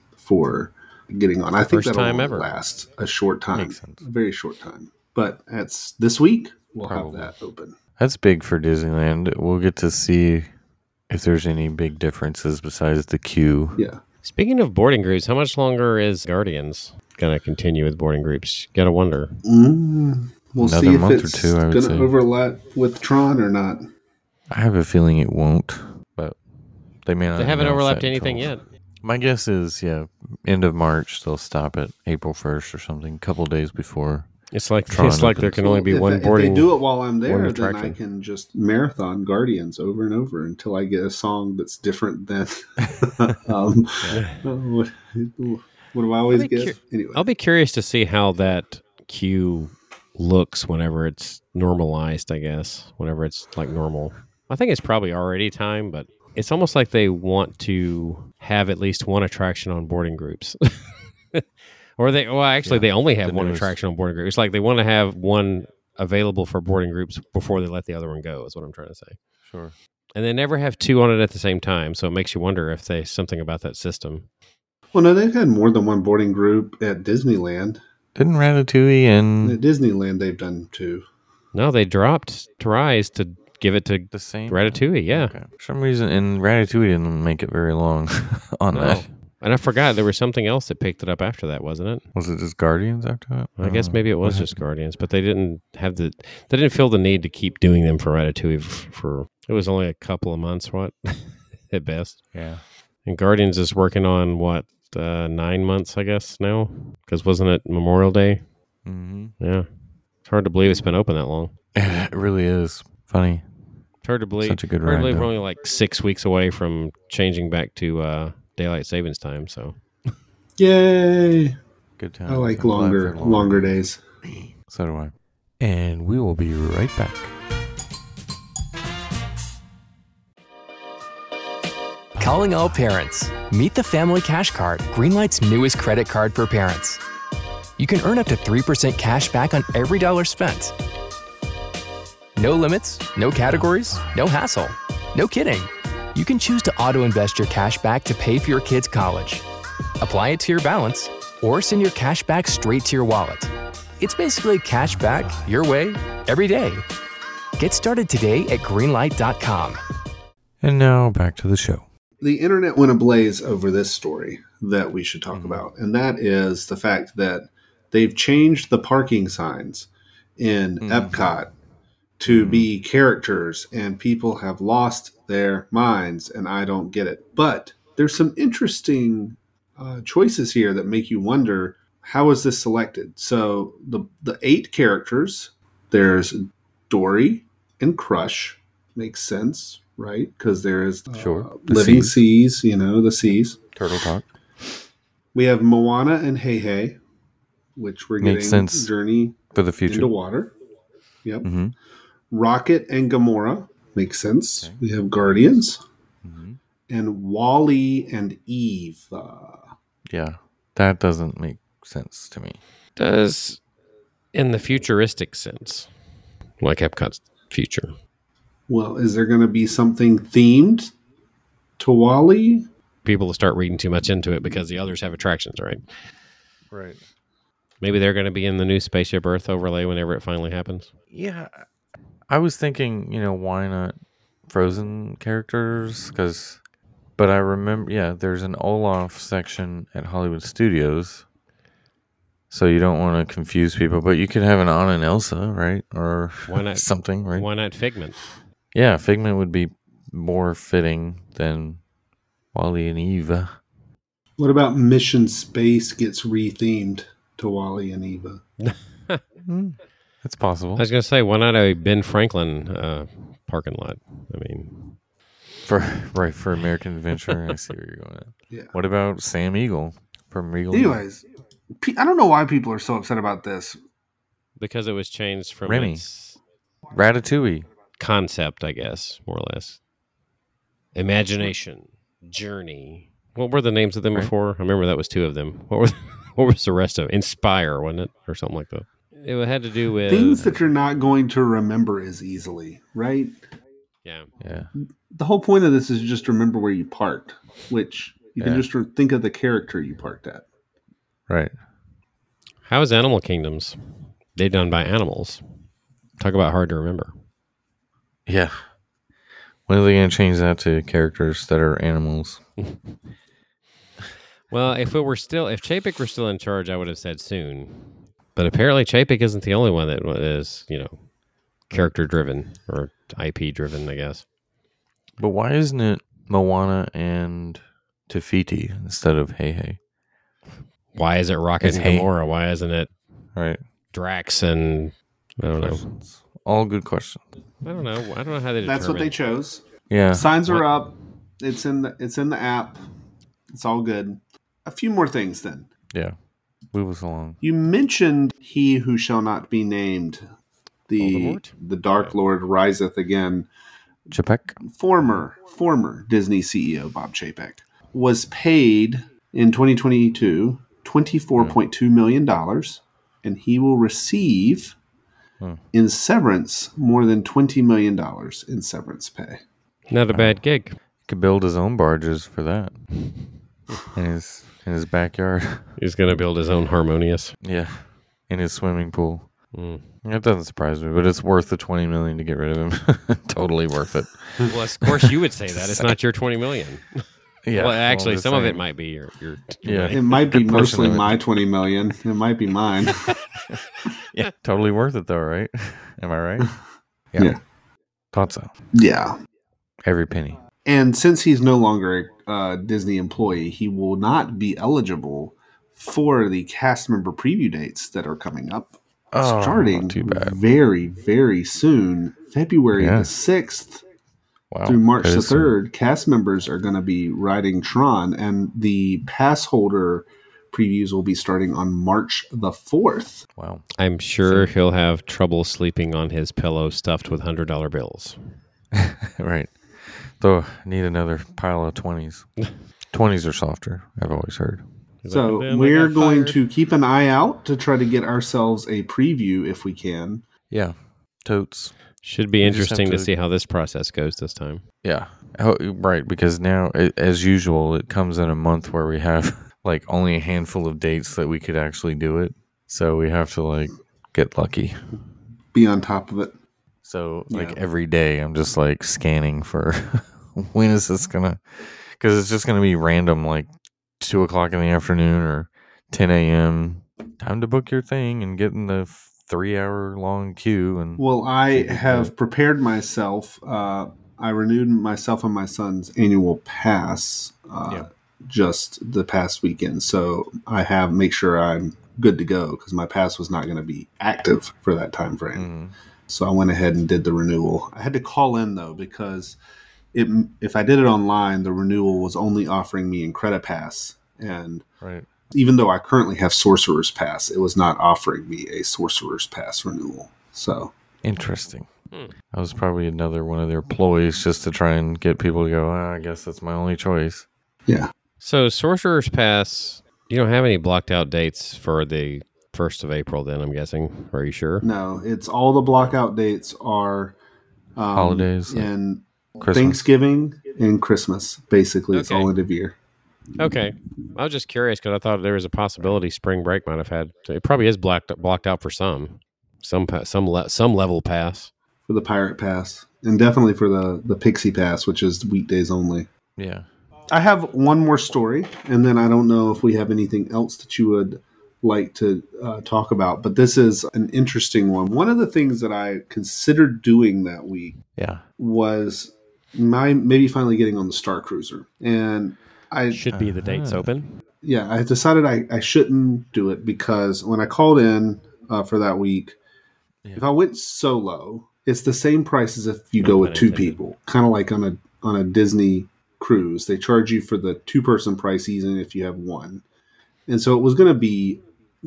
S1: for getting on. I think
S3: First
S1: that'll
S3: time
S1: only
S3: ever.
S1: last a short time,
S2: Makes sense.
S1: a very short time. But that's this week. We'll
S2: Probably.
S1: have that open.
S2: That's big for Disneyland. We'll get to see if there's any big differences besides the queue.
S1: Yeah.
S3: speaking of boarding groups, how much longer is Guardians going to continue with boarding groups? Gotta wonder.
S1: We'll
S2: Another
S1: see if
S2: month or
S1: it's
S2: two, I would
S1: going
S2: say.
S1: to overlap with Tron or not.
S2: I have a feeling it won't, but they may not.
S3: They haven't
S2: announce
S3: overlapped
S2: that
S3: anything
S2: until-
S3: yet.
S2: My guess is, end of March. They'll stop at April 1st or something, a couple days before.
S3: It's like
S2: Tron
S3: there
S2: opens.
S3: can only be
S1: If
S3: one
S1: if
S3: boarding.
S1: they do it while I'm there,
S3: one
S1: then I
S3: attraction.
S1: can just marathon Guardians over and over until I get a song that's different than. What do I always
S3: I'll be
S1: get? Anyway,
S3: I'll be curious to see how that queue looks whenever it's normalized, I guess, whenever it's like normal. I think it's probably already time, but it's almost like they want to have at least one attraction on boarding groups. Or they only have
S2: the
S3: one
S2: newest.
S3: attraction on boarding groups. It's like they want to have one available for boarding groups before they let the other one go, is what I'm trying to say.
S2: Sure.
S3: And they never have two on it at the same time, so it makes you wonder if there's something about that system.
S1: well, no, they've had more than one boarding group at Disneyland.
S2: Didn't Ratatouille
S1: At
S2: and
S1: Disneyland, they've done two.
S3: No, they dropped Rise to give it to
S2: the same?
S3: Ratatouille, yeah.
S2: Okay. For some reason, and Ratatouille didn't make it very long on
S3: No.
S2: that.
S3: And I forgot there was something else that picked it up after that, wasn't it?
S2: Was it just Guardians after that?
S3: I guess maybe it was just Guardians, but they didn't feel the need to keep doing them for Ratatouille for it was only a couple of months, what at best.
S2: Yeah.
S3: And Guardians is working on 9 months, I guess now, because wasn't it Memorial Day?
S2: Mm-hmm.
S3: Yeah, it's hard to believe it's been open that long.
S2: It really is funny.
S3: It's hard to believe.
S2: Such a good
S3: hard to
S2: ride,
S3: believe we're
S2: though.
S3: only like 6 weeks away from changing back to daylight savings time. So
S1: Yay!
S2: Good time.
S1: I like longer days.
S2: So do I. And we will be right back.
S4: Calling all parents. Meet the Family Cash Card, Greenlight's newest credit card for parents. You can earn up to 3% cash back on every dollar spent. No limits, no categories, no hassle. No kidding. You can choose to auto-invest your cash back to pay for your kids' college. Apply it to your balance, or send your cash back straight to your wallet. It's basically cash back your way, every day. Get started today at greenlight.com.
S2: And now back to the show.
S1: The internet went ablaze over this story that we should talk about, and that is the fact that they've changed the parking signs in Epcot to be characters, and people have lost their minds, and I don't get it. But there's some interesting choices here that make you wonder, how is this selected? So the 8 characters, there's Dory and Crush, makes sense, right? Because there is Living Seas, the seas.
S2: Turtle Talk.
S1: We have Moana and Hey Hey, which we're
S2: Makes
S1: getting
S2: sense
S1: Journey
S2: for the future.
S1: into water. Yep.
S2: Mm-hmm.
S1: Rocket and Gamora, makes sense. Okay. We have Guardians.
S2: Mm-hmm.
S1: And Wally and Eve.
S2: Yeah, that doesn't make sense to me.
S3: Does in the futuristic sense, like Epcot's future.
S1: Well, is there going to be something themed to Wally?
S3: People will start reading too much into it because the others have attractions, right?
S2: Right.
S3: Maybe they're going to be in the new Spaceship Earth overlay whenever it finally happens.
S2: Yeah. I was thinking, why not Frozen characters? But I remember, there's an Olaf section at Hollywood Studios. So you don't want to confuse people, but you could have an Anna and Elsa, right? Or
S3: why not
S2: something, right?
S3: Why not Figment?
S2: Yeah, Figment would be more fitting than Wally and Eva.
S1: What about Mission Space gets rethemed to Wally and Eva?
S2: That's possible.
S3: I was going to say, why not a Ben Franklin parking lot? I mean,
S2: for American Adventure. I see where you're going at.
S1: Yeah.
S2: What about Sam Eagle from Regal?
S1: Anyways, I don't know why people are so upset about this.
S3: Because it was changed from
S2: Remy.
S3: its
S2: Ratatouille
S3: concept, I guess, more or less. Imagination, Journey. What were the names of them before? I remember that was 2 of them. What was the rest of it? Inspire, wasn't it? Or something like that. It had to do with
S1: things that you're not going to remember as easily, right?
S3: Yeah.
S1: The whole point of this is just remember where you parked, which you can just think of the character you parked at.
S2: Right.
S3: How is Animal Kingdoms? They're done by animals. Talk about hard to remember.
S2: Yeah. When are they going to change that to characters that are animals?
S3: Well, if Chapek were still in charge, I would have said soon. But apparently Chapek isn't the only one that is, character driven or IP driven, I guess.
S2: But why isn't it Moana and Te Fiti instead of Hey Hey?
S3: Why is it Rocket and Gamora? Why isn't it Drax and I don't know?
S2: All good questions.
S3: I don't know. I don't know how they.
S1: That's what they chose.
S2: Yeah,
S1: signs are up. It's in the app. It's all good. A few more things then.
S2: Yeah, move us along.
S1: You mentioned He Who Shall Not Be Named. The Dark Lord riseth again.
S2: Chapek,
S1: former Disney CEO Bob Chapek, was paid in 2022 $24.2 million, and he will receive in severance more than $20 million in severance pay.
S3: Not a bad gig.
S2: He could build his own barges for that in his backyard.
S3: He's going to build his own Harmonious.
S2: Yeah, in his swimming pool. That doesn't surprise me, but it's worth the $20 million to get rid of him. Totally worth it.
S3: Well, of course you would say that. It's not your $20 million.
S2: Yeah.
S3: Well, actually, some of it might be your
S2: yeah.
S1: It might be mostly my $20 million. It might be mine.
S2: Yeah, totally worth it though, right? Am I right?
S1: Yeah.
S2: Thought so.
S1: Yeah.
S2: Every penny.
S1: And since he's no longer a Disney employee, he will not be eligible for the cast member preview dates that are coming up. Starting very, very soon, February the 6th through March the 3rd, cast members are going to be riding Tron, and the pass holder previews will be starting on March the 4th.
S2: Wow.
S3: I'm sure he'll have trouble sleeping on his pillow stuffed with $100 bills.
S2: Right. Though I need another pile of 20s. 20s are softer, I've always heard.
S1: So we're going to keep an eye out to try to get ourselves a preview if we can.
S2: Yeah. Totes.
S3: Should be interesting to see how this process goes this time.
S2: Yeah. Oh, right, because now, as usual, it comes in a month where we have like only a handful of dates that we could actually do it. So we have to like get lucky.
S1: Be on top of it.
S2: So like every day I'm just like scanning for when is this gonna, because it's just gonna be random, like 2 o'clock in the afternoon or 10 a.m. Time to book your thing and get in the 3-hour long queue. And
S1: well, I have prepared myself. I renewed myself and my son's annual pass just the past weekend, so I make sure I'm good to go because my pass was not going to be active for that time frame. Mm-hmm. So I went ahead and did the renewal. I had to call in though because if I did it online, the renewal was only offering me in Credit Pass, and even though I currently have Sorcerer's Pass, it was not offering me a Sorcerer's Pass renewal. So
S2: interesting. That was probably another one of their ploys just to try and get people to go, I guess that's my only choice.
S1: Yeah.
S3: So Sorcerer's Pass, you don't have any blocked out dates for the 1st of April then, I'm guessing. Are you sure?
S1: No, it's all the blockout dates are
S2: holidays
S1: and
S2: Christmas.
S1: Thanksgiving and Christmas. Basically, It's all end of year.
S3: Okay. I was just curious because I thought there was a possibility spring break might have had. It probably is blocked out for some level pass.
S1: For the Pirate Pass. And definitely for the Pixie Pass, which is weekdays only.
S2: Yeah.
S1: I have one more story, and then I don't know if we have anything else that you would like to talk about, but this is an interesting one. One of the things that I considered doing that week was maybe finally getting on the Star Cruiser. And I
S3: should be the dates open.
S1: Yeah, I decided I shouldn't do it because when I called in for that week, if I went solo, it's the same price as if you go with two people, kind of like on a Disney cruise. They charge you for the 2-person price even if you have one. And so it was going to be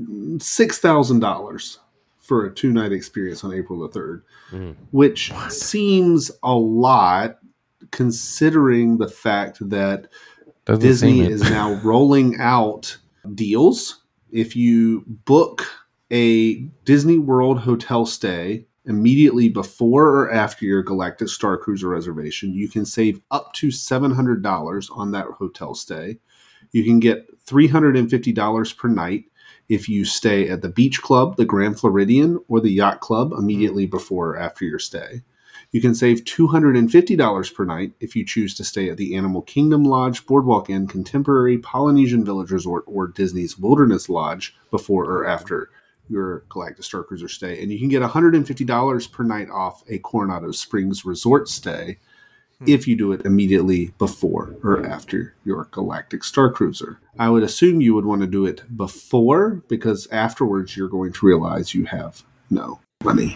S1: $6,000 for a 2-night experience on April the 3rd, which seems a lot considering the fact that Disney is now rolling out deals. If you book a Disney World hotel stay immediately before or after your Galactic Star Cruiser reservation, you can save up to $700 on that hotel stay. You can get $350 per night if you stay at the Beach Club, the Grand Floridian, or the Yacht Club immediately before or after your stay. You can save $250 per night if you choose to stay at the Animal Kingdom Lodge, Boardwalk Inn, Contemporary, Polynesian Village Resort, or Disney's Wilderness Lodge before or after your Galactic Star Cruiser stay. And you can get $150 per night off a Coronado Springs resort stay if you do it immediately before or after your Galactic Star Cruiser. I would assume you would want to do it before because afterwards you're going to realize you have no money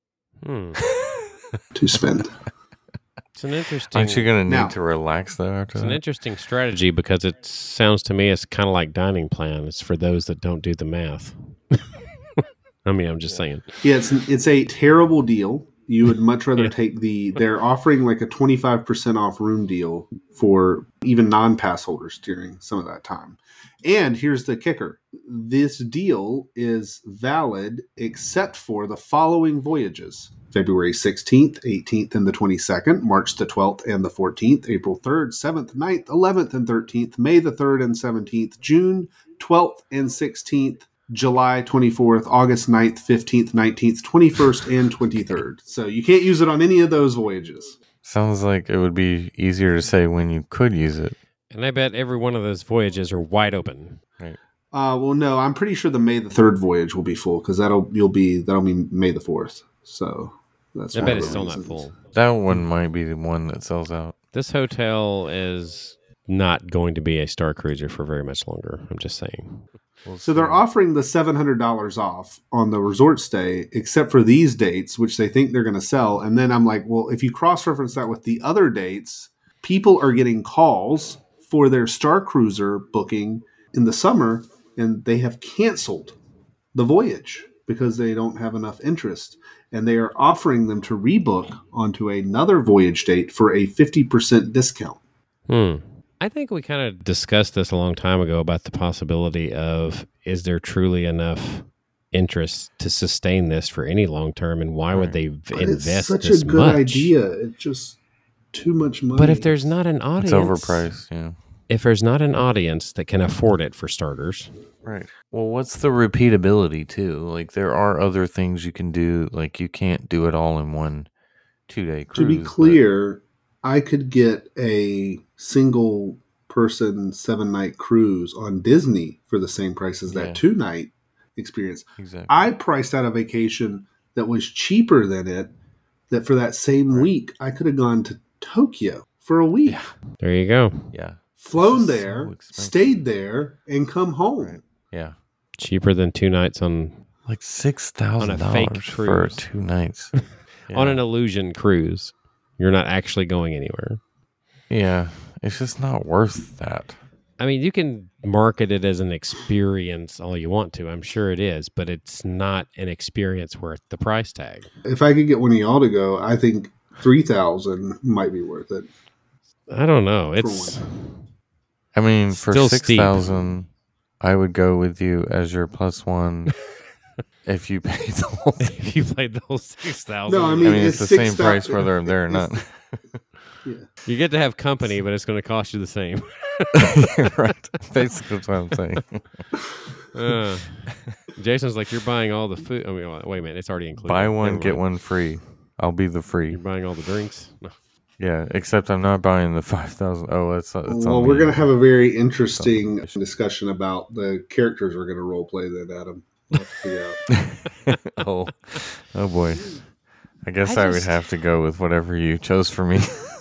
S1: to spend.
S3: It's an interesting...
S2: Aren't you going to need to relax though after
S3: It's
S2: that?
S3: an interesting strategy because it sounds to me it's kind of like dining plan. It's for those that don't do the math. I mean, I'm just saying.
S1: Yeah, it's a terrible deal. You would much rather take they're offering like a 25% off room deal for even non-pass holders during some of that time. And here's the kicker. This deal is valid except for the following voyages. February 16th, 18th, and the 22nd, March the 12th and the 14th, April 3rd, 7th, 9th, 11th, and 13th, May the 3rd and 17th, June 12th and 16th, July 24th, August 9th, 15th, 19th, 21st, and 23rd. So you can't use it on any of those voyages.
S2: Sounds like it would be easier to say when you could use it.
S3: And I bet every one of those voyages are wide open.
S2: Right.
S1: Well, no, I'm pretty sure the May the 3rd voyage will be full because that'll be May the 4th. So that's
S3: I bet it's still not full.
S2: That one might be the one that sells out.
S3: This hotel is not going to be a Star Cruiser for very much longer. I'm just saying.
S1: So they're offering the $700 off on the resort stay, except for these dates, which they think they're going to sell. And then I'm like, well, if you cross-reference that with the other dates, people are getting calls for their Star Cruiser booking in the summer, and they have canceled the voyage because they don't have enough interest. And they are offering them to rebook onto another voyage date for a 50% discount.
S3: I think we kind of discussed this a long time ago about the possibility of, is there truly enough interest to sustain this for any long term, and why would they invest
S1: it's such
S3: this
S1: a good
S3: much?
S1: idea. It's just too much money.
S3: But if there's not an audience,
S2: It's overpriced, yeah.
S3: If there's not an audience that can afford it, for starters.
S2: Right. Well, what's the repeatability too? Like, there are other things you can do. Like, you can't do it all in one 2-day cruise.
S1: To be clear, I could get a single person 7-night cruise on Disney for the same price as that 2-night experience.
S2: Exactly.
S1: I priced out a vacation that was cheaper than it, that for that same week, I could have gone to Tokyo for a week.
S2: Yeah.
S3: There you go.
S2: Yeah.
S1: Flown there,
S2: so
S1: stayed there, and come home.
S2: Right. Yeah.
S3: Cheaper than 2 nights on
S2: Like $6,000 for
S3: cruise.
S2: 2 nights. Yeah.
S3: On an illusion cruise. You're not actually going anywhere.
S2: Yeah. It's just not worth that.
S3: I mean, you can market it as an experience all you want to. I'm sure it is, but it's not an experience worth the price tag.
S1: If I could get one of y'all to go, I think $3,000 might be worth it.
S3: I don't know. It's
S2: I mean, for
S3: still
S2: 6,000, I would go with you as your +1 if you paid the whole thing.
S3: if you played the whole 6,000.
S1: No, I
S2: I
S1: mean,
S2: mean, it's the same price whether I'm there or not.
S1: Yeah.
S3: You get to have company, but it's going to cost you the same.
S2: Right. Basically, that's what I'm saying.
S3: Jason's like, you're buying all the food. I mean, wait a minute. It's already included.
S2: Buy one,
S3: Never
S2: get
S3: mind.
S2: one free. I'll be the free.
S3: You're buying all the drinks? No.
S2: Yeah, except I'm not buying the 5,000. Oh, it's
S1: Well,
S2: on
S1: we're
S2: me.
S1: going to have a very interesting discussion about the characters we're going to role play then, Adam. We'll have to figure out.
S2: oh boy. I guess I would have to go with whatever you chose for me.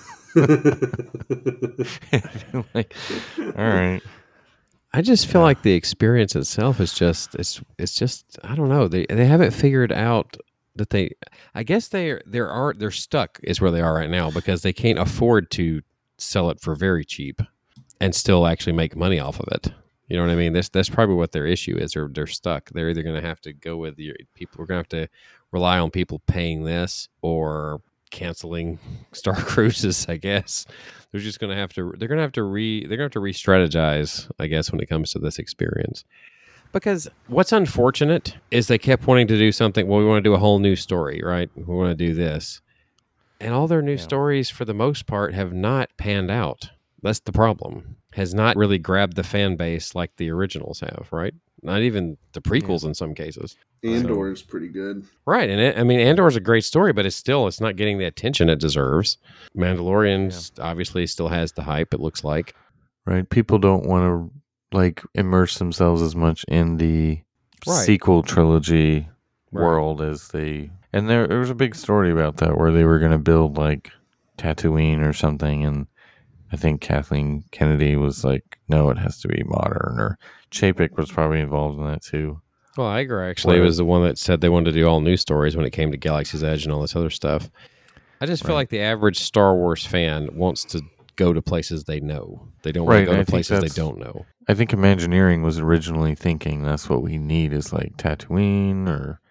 S2: Like, all right.
S3: I just feel like the experience itself is just it's just I don't know. They haven't figured out that they. I guess they're stuck is where they are right now because they can't afford to sell it for very cheap and still actually make money off of it. You know what I mean? That's probably what their issue is. They're stuck. They're either going to have to go with your people. We're going to have to rely on people paying this or canceling Star Cruises. I guess they're just going to have to. They're going to have to re-strategize. I guess when it comes to this experience, because what's unfortunate is they kept wanting to do something. Well, we want to do a whole new story, right? We want to do this, and all their new stories, for the most part, have not panned out. That's the problem. Has not really grabbed the fan base like the originals have, right? Not even the prequels in some cases.
S1: Andor is pretty good.
S3: Right. And Andor is a great story, but it's not getting the attention it deserves. Mandalorian obviously still has the hype, it looks like.
S2: Right. People don't want to like immerse themselves as much in the sequel trilogy world as they. And there was a big story about that where they were going to build like Tatooine or something, and I think Kathleen Kennedy was like, no, it has to be modern, or Chapek was probably involved in that too.
S3: Well, Iger actually was the one that said they wanted to do all new stories when it came to Galaxy's Edge and all this other stuff. I just feel like the average Star Wars fan wants to go to places they know. They don't want to go to places they don't know.
S2: I think Imagineering was originally thinking that's what we need is like Tatooine or,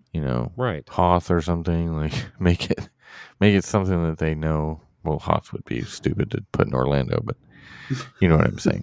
S2: Hoth or something. Like make it something that they know. Well, Hoth would be stupid to put in Orlando, but you know what I'm saying.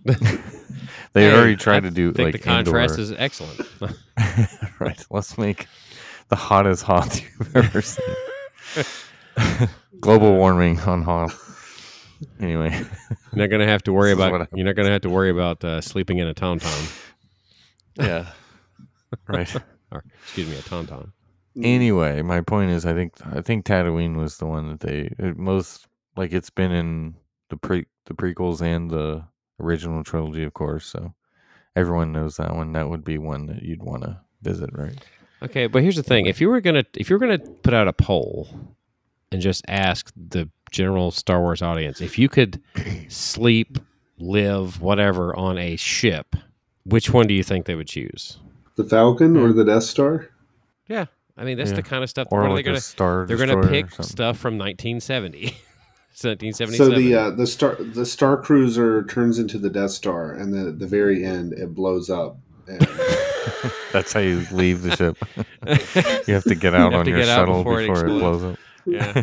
S2: They already tried to do like
S3: the contrast
S2: Andor.
S3: is excellent.
S2: Right. Let's make the hottest Hoth you've ever seen. Global warming on Hoth. Anyway,
S3: you're not going to have to worry about sleeping in a tauntaun.
S2: Yeah. Right.
S3: Or, excuse me, a tauntaun.
S2: Anyway, my point is, I think Tatooine was the one that most like it's been in the prequels and the original trilogy, of course. So everyone knows that one. That would be one that you'd want to visit, right?
S3: Okay, but here's the thing: if you were gonna put out a poll and just ask the general Star Wars audience if you could sleep, live, whatever on a ship, which one do you think they would choose?
S1: The Falcon or the Death Star?
S3: Yeah. I mean, that's the kind of stuff.
S2: Or
S3: what are
S2: like
S3: they
S2: Star
S3: they're going to pick
S2: or
S3: stuff from 1970. It's 1977.
S1: So the Star Cruiser turns into the Death Star, and the very end it blows up. And
S2: That's how you leave the ship. You have to get out on your shuttle before it blows up.
S3: Yeah.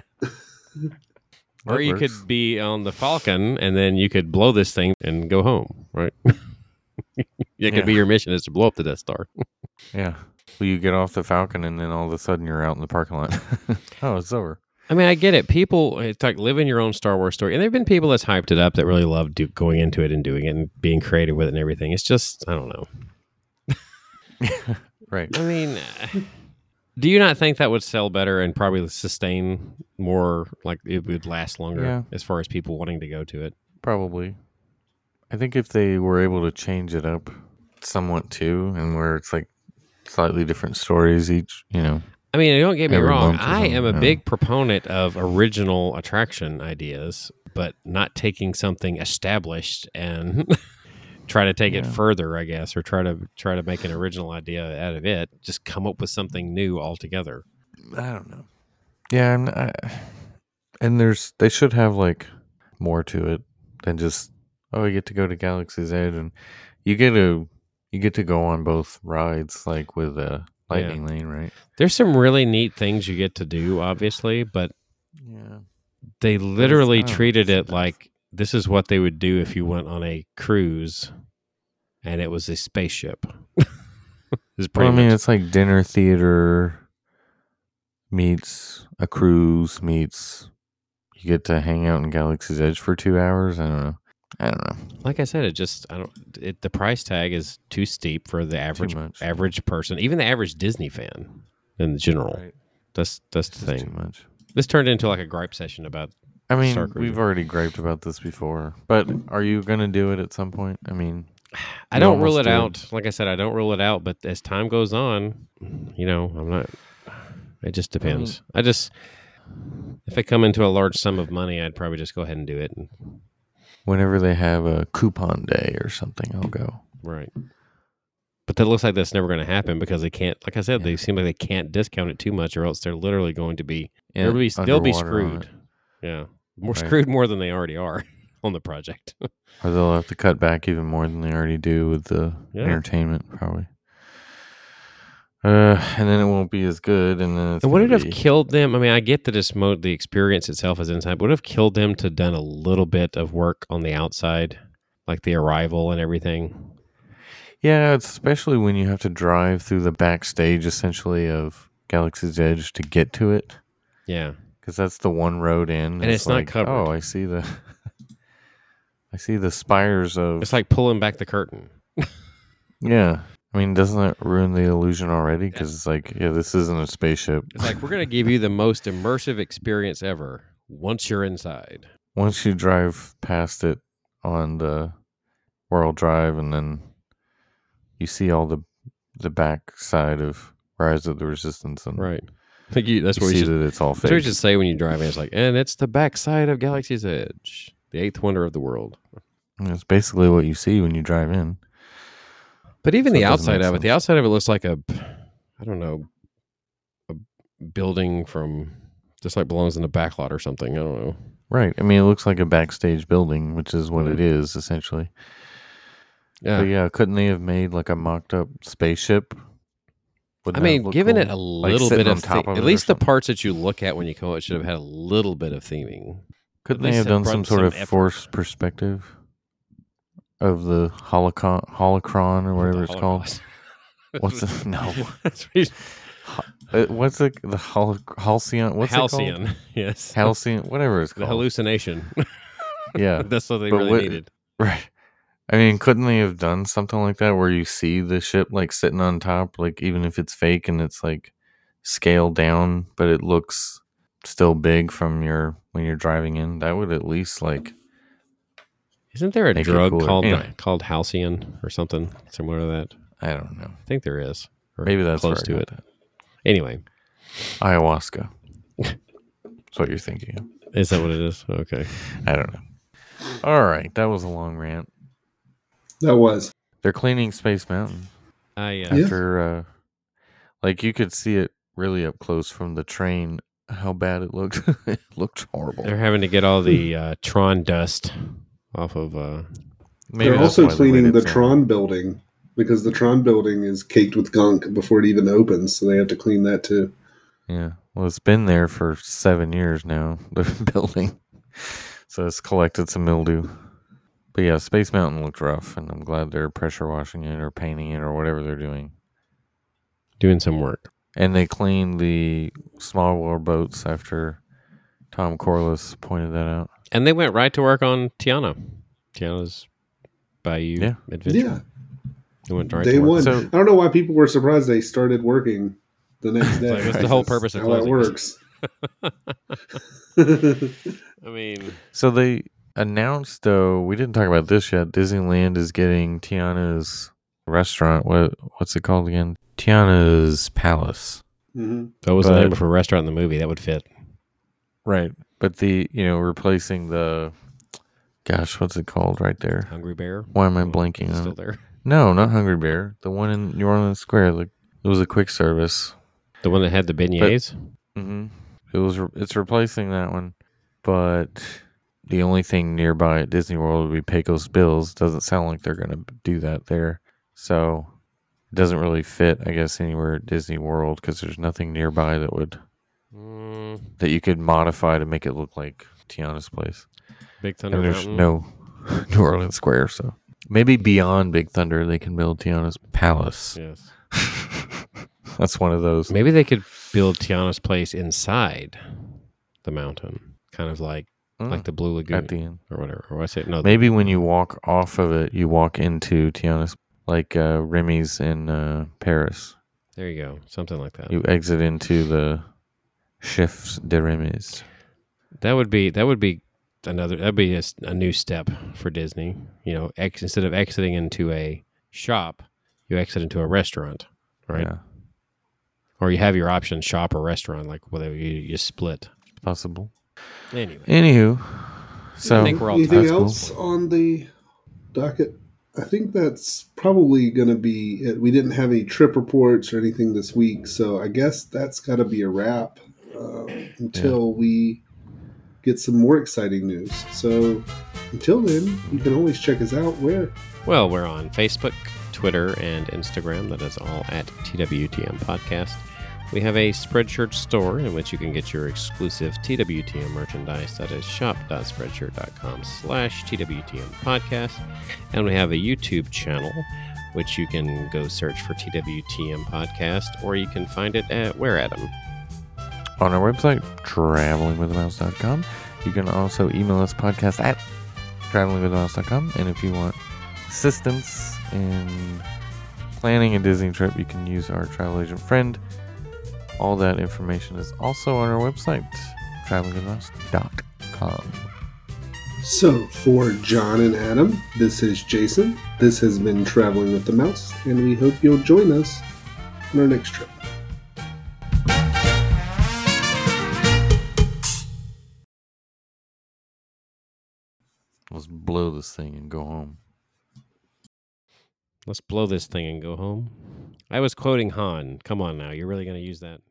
S3: Or you could be on the Falcon, and then you could blow this thing and go home, right? It could be your mission is to blow up the Death Star.
S2: Yeah. Well, you get off the Falcon, and then all of a sudden you're out in the parking lot. Oh, it's over.
S3: I mean, I get it. People, it's like living your own Star Wars story. And there have been people that's hyped it up that really love going into it and doing it and being creative with it and everything. It's just, I don't know.
S2: Right.
S3: I mean, do you not think that would sell better and probably sustain more, like it would last longer as far as people wanting to go to it?
S2: Probably. I think if they were able to change it up somewhat too, and where it's like slightly different stories each,
S3: I mean, don't get me wrong. I am a big proponent of original attraction ideas, but not taking something established and try to take it further, I guess, or try to make an original idea out of it. Just come up with something new altogether.
S2: I don't know. Yeah, and they should have like more to it than just you get to go to Galaxy's Edge, and you get to go on both rides, like with Lightning Lane, right?
S3: There's some really neat things you get to do, obviously, but they literally treated it like this is what they would do if you went on a cruise and it was a spaceship.
S2: It's like dinner theater meets a cruise meets you get to hang out in Galaxy's Edge for 2 hours. I don't know.
S3: Like I said, the price tag is too steep for the average person, even the average Disney fan in general. Right. That's the thing.
S2: Too much.
S3: This turned into like a gripe session about.
S2: I mean, we've already griped about this before, but are you going to do it at some point? I mean,
S3: I don't rule it out. Like I said, I don't rule it out, but as time goes on, I'm not. It just depends. If I come into a large sum of money, I'd probably just go ahead and do it.
S2: Whenever they have a coupon day or something, I'll go.
S3: Right. But that looks like that's never going to happen because they can't, like I said, they seem like they can't discount it too much or else they're literally going to be, they'll be screwed. Yeah. Screwed more than they already are on the project.
S2: Or they'll have to cut back even more than they already do with the entertainment, probably. And then it won't be as good. And then
S3: would it have killed them? I mean, I get that the experience itself is inside. Would it have killed them to done a little bit of work on the outside, like the arrival and everything?
S2: Yeah, especially when you have to drive through the backstage, essentially, of Galaxy's Edge to get to it.
S3: Yeah,
S2: because that's the one road in,
S3: and it's like, not covered.
S2: Oh, I see the spires of.
S3: It's like pulling back the curtain.
S2: Yeah. I mean, doesn't that ruin the illusion already? Because it's like, this isn't a spaceship.
S3: It's like, we're going to give you the most immersive experience ever once you're inside.
S2: Once you drive past it on the World Drive, and then you see all the back side of Rise of the Resistance. And
S3: right. That's where
S2: you see that it's all fake.
S3: That's what you should say when you drive in. It's like, and it's the back side of Galaxy's Edge, the eighth wonder of the world.
S2: It's basically what you see when you drive in.
S3: But even the outside of it looks like a building from just like belongs in a backlot or something. I don't know.
S2: Right. I mean, it looks like a backstage building, which is what it is essentially. Yeah. But couldn't they have made like a mocked up spaceship?
S3: Given it a little bit of at least the parts that you look at when you come out should have had a little bit of theming.
S2: Couldn't they have done some sort of forced perspective of the holocron or whatever it's called? What's it? No. What's it? The halcyon? What's
S3: halcyon?
S2: It called?
S3: Yes.
S2: Halcyon. Whatever it's called.
S3: The hallucination.
S2: Yeah.
S3: That's what they really needed.
S2: Right. I mean, couldn't they have done something like that where you see the ship like sitting on top, like even if it's fake and it's like scaled down, but it looks still big from when you're driving in? That would at least like.
S3: Isn't there a drug called Halcyon or something similar to that?
S2: I don't know.
S3: I think there is.
S2: Maybe that's
S3: close to it. That. Anyway.
S2: Ayahuasca. That's what you're thinking of.
S3: Is that what it is? Okay.
S2: I don't know. All right. That was a long rant.
S1: That was.
S2: They're cleaning Space Mountain. After, like you could see it really up close from the train, how bad it looked. It looked horrible.
S3: They're having to get all the Tron dust off of.
S1: They're also cleaning the Tron building because the Tron building is caked with gunk before it even opens, so they have to clean that too.
S2: Yeah. Well, it's been there for 7 years now, the building. So it's collected some mildew. But yeah, Space Mountain looked rough, and I'm glad they're pressure washing it or painting it or whatever they're doing.
S3: Doing some work.
S2: And they cleaned the small war boats after Tom Corliss pointed that out.
S3: And they went right to work on Tiana. Tiana's Bayou Adventure.
S1: Yeah.
S3: They went right
S1: Day
S3: to work.
S1: one.
S2: So-
S1: I don't know why people were surprised they started working the next day.
S3: Like, what's the whole purpose of
S1: how that
S3: closing?
S1: works?
S3: I mean,
S2: So they announced, though, we didn't talk about this yet. Disneyland is getting Tiana's restaurant. What's it called again? Tiana's Palace.
S1: Mm-hmm.
S3: that was the name of a restaurant in the movie. That would fit.
S2: Right. But replacing the, gosh, what's it called right there?
S3: Hungry Bear.
S2: Why am I blanking
S3: Still
S2: on it?
S3: there.
S2: No, not Hungry Bear. The one in New Orleans Square. It was a quick service.
S3: The one that had the beignets.
S2: Mm-hmm. It's replacing that one, but the only thing nearby at Disney World would be Pecos Bills. Doesn't sound like they're going to do that there, so it doesn't really fit, I guess, anywhere at Disney World because there's nothing nearby that would that you could modify to make it look like Tiana's place.
S3: Big Thunder
S2: And there's
S3: Mountain.
S2: no New Orleans Square, so maybe beyond Big Thunder they can build Tiana's Palace.
S3: Yes.
S2: That's one of those.
S3: Maybe they could build Tiana's place inside the mountain, kind of like the Blue Lagoon
S2: at the end.
S3: or whatever. Or I say no.
S2: Maybe when you walk off of it, you walk into Tiana's, like Remy's in Paris.
S3: There you go, something like that.
S2: You exit into the Chefs de Remy's.
S3: That would be a new step for Disney. Instead of exiting into a shop, you exit into a restaurant, right?
S2: Yeah,
S3: Or you have your option shop or restaurant, like whether you split.
S2: possible.
S3: Anyway,
S2: Anywho, so
S3: I think we're all
S1: Anything
S2: that's cool.
S1: else on the docket? I think that's probably going to be it. We didn't have any trip reports or anything this week, so I guess that's got to be a wrap until we get some more exciting news. So until then, you can always check us out where?
S3: well, we're on Facebook, Twitter, and Instagram. That is all at TWTM Podcast. We have a Spreadshirt store in which you can get your exclusive TWTM merchandise. That is shop.spreadshirt.com/TWTM Podcast. And we have a YouTube channel, which you can go search for TWTM Podcast, or you can find it at where, Adam?
S2: on our website, travelingwiththemouse.com. You can also email us podcast at travelingwiththemouse.com. And if you want assistance in planning a Disney trip, you can use our travel agent friend. All that information is also on our website, travelingwiththemouse.com.
S1: So for John and Adam, this is Jason. This has been Traveling with the Mouse, and we hope you'll join us on our next trip.
S2: Let's blow this thing and go home.
S3: Let's blow this thing and go home. I was quoting Han. Come on now. You're really going to use that?